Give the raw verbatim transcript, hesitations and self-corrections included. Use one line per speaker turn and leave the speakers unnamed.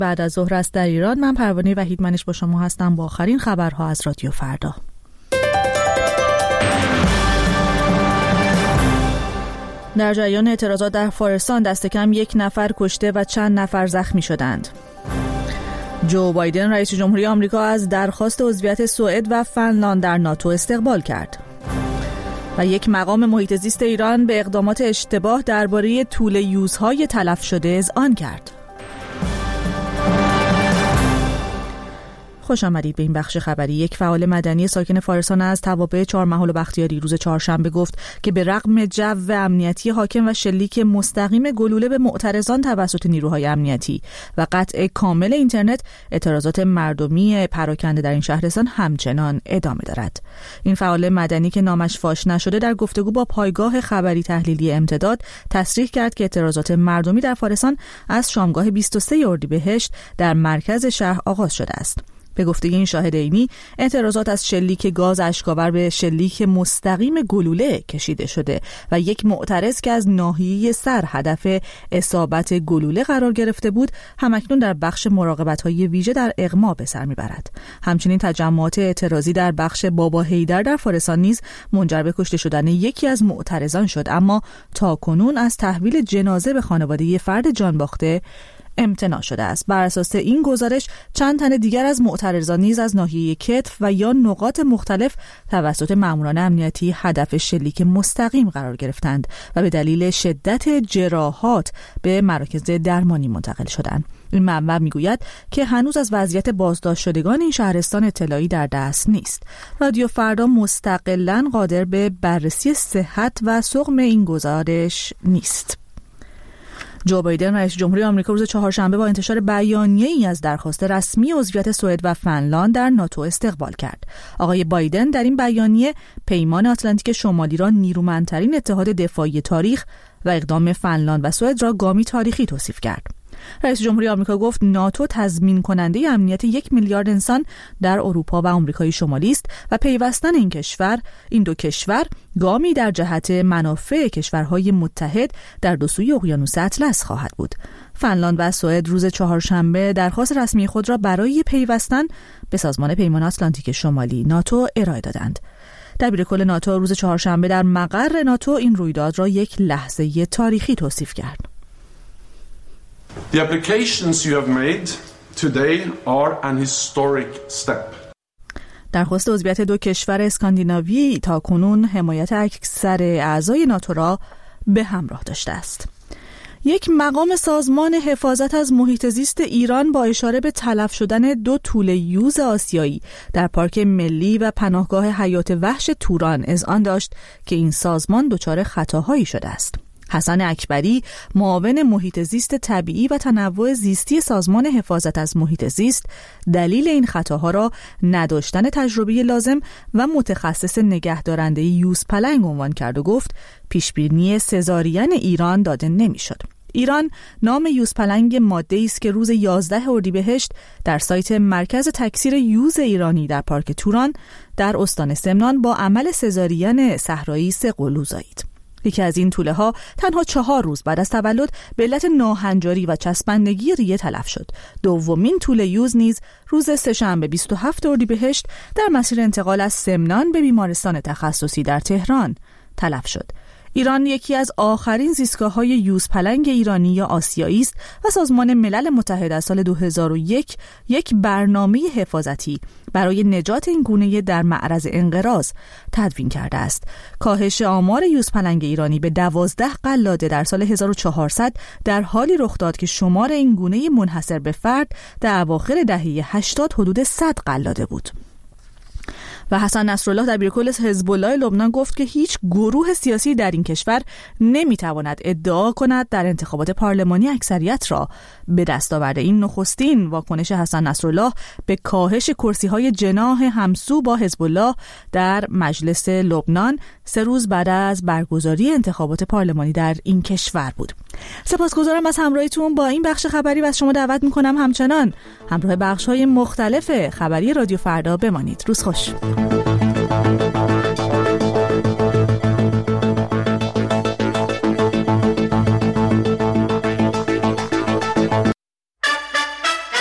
بعد از ظهر است در ایران. من پروانه وحیدمنش با شما هستم با آخرین خبرها از رادیو فردا. در جریان اعتراضات در فارسان دست کم یک نفر کشته و چند نفر زخمی شدند. جو بایدن رئیس جمهوری آمریکا از درخواست عضویت سوئد و فنلاند در ناتو استقبال کرد. و یک مقام محیط زیست ایران به اقدامات اشتباه درباره طول یوزهای تلف شده اذعان کرد. خوش آمدید به این بخش خبری. یک فعال مدنی ساکن فارسان از توابع چهارمحال و بختیاری روز چهارشنبه گفت که به رغم جو امنیتی حاکم و شلیک مستقیم گلوله به معترضان توسط نیروهای امنیتی و قطع کامل اینترنت، اعتراضات مردمی پراکنده در این شهرستان همچنان ادامه دارد. این فعال مدنی که نامش فاش نشده در گفتگو با پایگاه خبری تحلیلی امتداد تصریح کرد که اعتراضات مردمی در فارسان از شامگاه بیست و سوم اردیبهشت در مرکز شهر آغاز شده است. به گفته این شاهد عینی، اعتراضات از شلیک گاز اشک‌آور به شلیک مستقیم گلوله کشیده شده و یک معترض که از ناحیه سر هدف اصابت گلوله قرار گرفته بود همکنون در بخش مراقبت‌های ویژه در اغما به سر می‌برد. همچنین تجمعات اعتراضی در بخش بابا حیدر در فارسان نیز منجر به کشته شدن یکی از معترضان شد، اما تاکنون از تحویل جنازه به خانواده فرد جان باخته امتناع شده است. بر اساس این گزارش چند تن دیگر از معترضان نیز از ناحیه کتف و یا نقاط مختلف توسط ماموران امنیتی هدف شلیک مستقیم قرار گرفتند و به دلیل شدت جراحات به مراکز درمانی منتقل شدند. این منبع میگوید که هنوز از وضعیت بازداشت شدگان این شهرستان اطلاعی در دست نیست. رادیو فردا مستقلاً قادر به بررسی صحت و سقم این گزارش نیست. جو بایدن رئیس جمهوری آمریکا روز چهارشنبه با انتشار بیانیه‌ای از درخواست رسمی عضویت سوئد و فنلاند در ناتو استقبال کرد. آقای بایدن در این بیانیه پیمان آتلانتیک شمالی را نیرومندترین اتحاد دفاعی تاریخ و اقدام فنلاند و سوئد را گامی تاریخی توصیف کرد. رئیس جمهوری آمریکا گفت ناتو تضمین کننده امنیت یک میلیارد انسان در اروپا و آمریکای شمالی است و پیوستن این کشور این دو کشور گامی در جهت منافع کشورهای متحد در دو سوی اقیانوس اطلس خواهد بود. فنلاند و سوئد روز چهارشنبه درخواست رسمی خود را برای پیوستن به سازمان پیمان آتلانتیک شمالی ناتو ارائه دادند. دبیرکل ناتو روز چهارشنبه در مقر ناتو این رویداد را یک لحظه تاریخی توصیف کرد.
The applications you have made today are an historic step.
درخواست عضویت دو کشور اسکاندیناوی تاکنون حمایت اکثر اعضای ناتو را به همراه داشته است. یک مقام سازمان حفاظت از محیط زیست ایران با اشاره به تلف شدن دو توله یوز آسیایی در پارک ملی و پناهگاه حیات وحش توران اذعان داشت که این سازمان دچار خطاهایی شده است. حسن اکبری، معاون محیط زیست طبیعی و تنوع زیستی سازمان حفاظت از محیط زیست، دلیل این خطاها را نداشتن تجربه لازم و متخصص نگهدارنده یوز پلنگ عنوان کرد و گفت پیشبینی سزارین ایران داده نمی‌شد. ایران نام یوز پلنگ ماده‌ای است که روز یازده اردیبهشت در سایت مرکز تکثیر یوز ایرانی در پارک توران در استان سمنان با عمل سزارین صحرایی سه قلو زایید. یکی از این توله ها تنها چهار روز بعد از تولد به علت ناهنجاری و چسبندگی ریه تلف شد. دومین توله یوز نیز روز سه‌شنبه بیست و هفتم اردیبهشت در مسیر انتقال از سمنان به بیمارستان تخصصی در تهران تلف شد. ایران یکی از آخرین زیستگاه‌های یوز پلنگ ایرانی یا آسیایی است و سازمان ملل متحد از سال دو هزار و یک یک برنامه حفاظتی برای نجات این گونه در معرض انقراض تدوین کرده است. کاهش آمار یوز پلنگ ایرانی به دوازده قلاده در سال هزار و چهارصد در حالی رخ داد که شمار این گونه منحصر به فرد در اواخر دهه هشتاد حدود صد قلاده بود. و حسن نصرالله دبیرکل حزب الله لبنان گفت که هیچ گروه سیاسی در این کشور نمیتواند ادعا کند در انتخابات پارلمانی اکثریت را به دست آورده. این نخستین واکنش حسن نصرالله به کاهش کرسی‌های جناح همسو با حزب الله در مجلس لبنان سه روز بعد از برگزاری انتخابات پارلمانی در این کشور بود. سپاسگزارم از همراهیتون با این بخش خبری و از شما دعوت میکنم همچنان همراه بخش‌های مختلف خبری رادیو فردا بمانید. روز خوش.